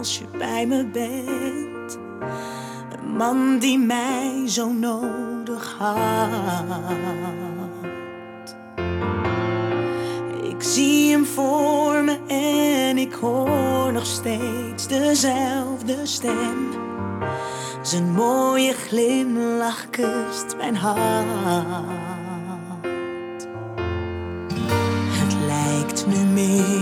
als je bij me bent. Een man die mij zo nodig had. Ik zie hem voor me en ik hoor nog steeds dezelfde stem. Zijn mooie glimlach kust mijn hart. Het lijkt nu meer